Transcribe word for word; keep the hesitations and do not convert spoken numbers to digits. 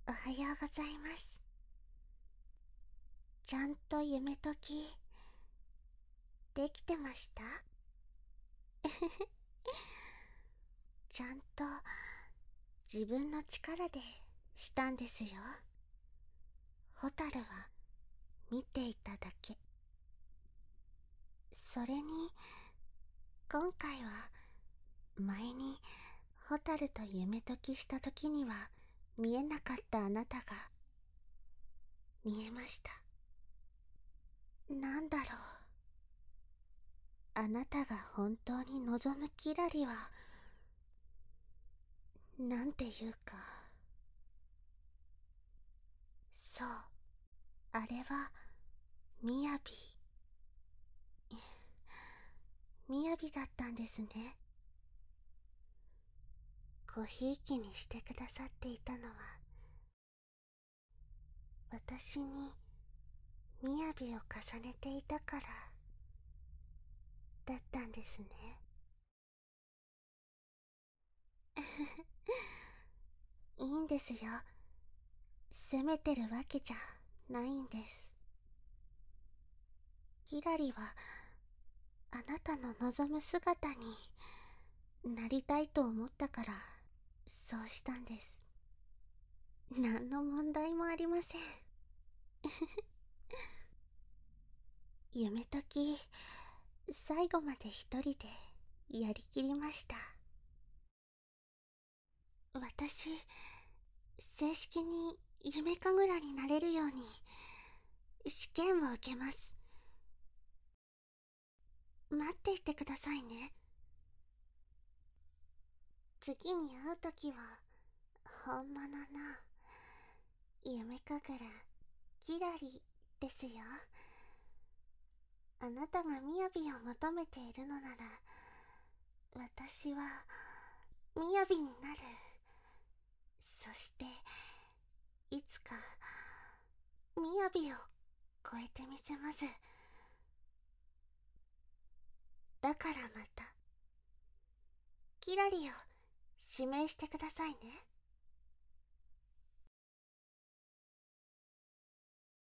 おはようございます。ちゃんと夢解きできてました？ちゃんと自分の力でしたんですよ。ホタルは見ていただけ。それに今回は前にホタルと夢解きした時には見えなかったあなたが見えました。なんだろう、あなたが本当に望むキラリは、なんていうか、そう、あれはみやび。みやびだったんですね。ごひいきにしてくださっていたのは、私にみやびを重ねていたからだったんですね。いいんですよ。責めてるわけじゃないんです。キラリはあなたの望む姿になりたいと思ったからそうしたんです。何の問題もありません。夢解き最後まで一人でやりきりました。私、正式に夢神楽になれるように試験を受けます。待っていてくださいね。次に会うときは本物の夢神楽キラリですよ。あなたがみやびを求めているのなら、私はみやびになる。そしていつかみやびを超えてみせます。だからまたキラリを指名してくださいね。